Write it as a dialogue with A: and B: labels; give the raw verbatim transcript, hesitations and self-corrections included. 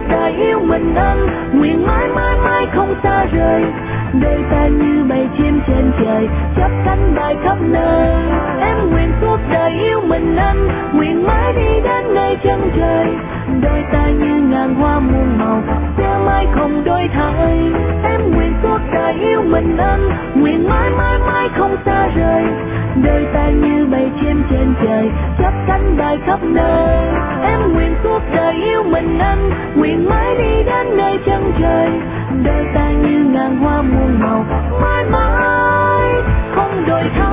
A: đời yêu mình anh, nguyện mãi mãi mãi không xa rời. Đôi ta như bầy chim trên trời, chắp cánh bay khắp nơi. Em nguyện suốt đời yêu mình anh, nguyện mãi đi đến nơi chân trời. Đôi ta như ngàn hoa muôn màu, xưa mãi không đổi thay. Em nguyện suốt đời yêu mình anh, nguyện mãi mãi mãi không xa rời. Đôi ta như bầy chim trên trời, chắp cánh bay khắp nơi. Em nguyện suốt đời yêu mình anh, nguyện mãi đi đến nơi chân trời. Đôi ta như ngàn hoa muôn màu, mãi mãi không đổi thay.